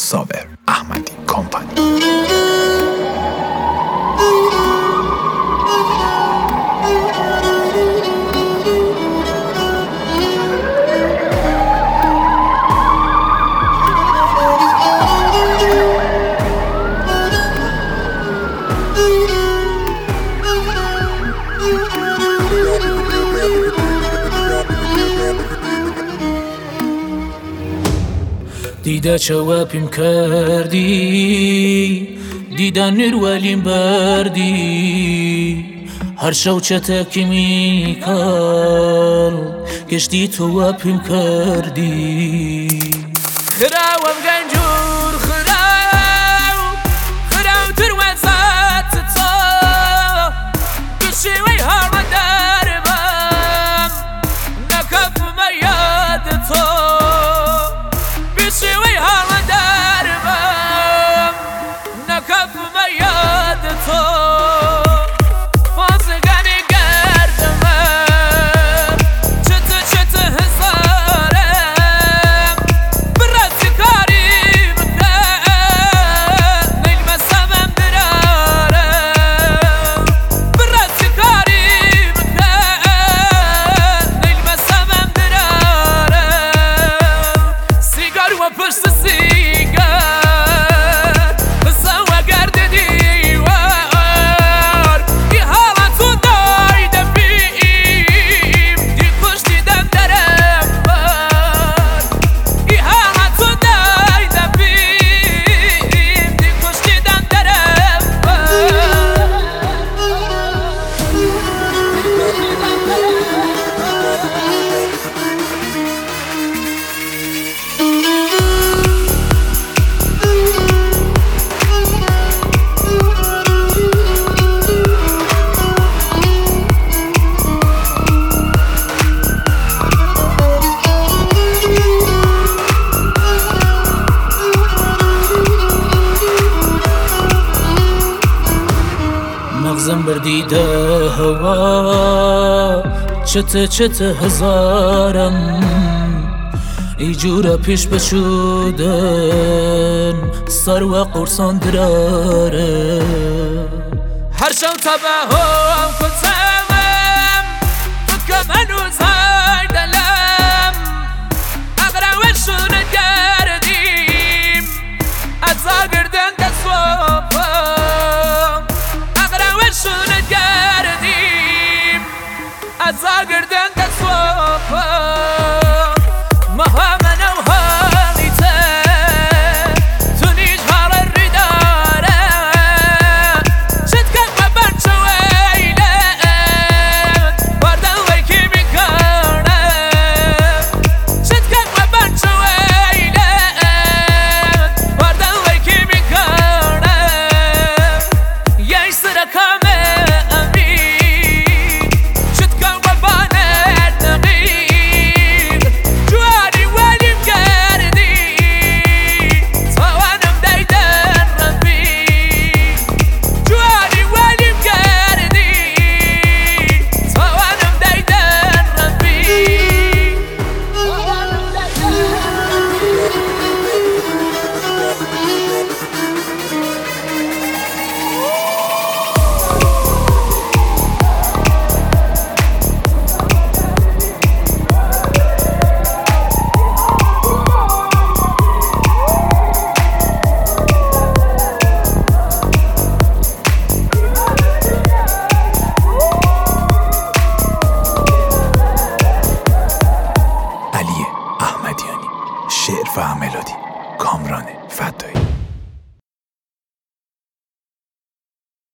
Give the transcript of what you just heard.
صابر احمدی کمپانی. دیده چوابیم کردی، دیده نروالیم بردی، هر شو چتکی میکال گشتی تو وابیم کردی. خراوم گنجور خراو دروازات تا گشوی هر دربم نکف میاد تو بشوی هر دربم نکف میاد تو فازگانی گردم چت هزارم برسی کاری بکن نیل مسامم درارم برسی کاری بکن نیل مسامم درارم سیگار و پشت سیگار بسوا گرد دیوار یه حالت و دایده بیم دی کش دیدم درم بار یه حالت و دایده بیم دی کش دیدم درم بار. مغزم بردیده هوا چت هزارم ای جورا پیش بشودن سر و قرصان دراره هر شو تباهم کتمم فکم هنوز های دلم اقراوشون گردیم از آگردن دستوفم اقراوشون گردیم از آگردن دستوفم مها منو هالیته تو نیج هار ریداره شدکن و برچو ایلت باردن ویکی میکنه شدکن و برچو ایلت باردن ویکی میکنه یه سرکامه شعر و ملودی کامران فدایی.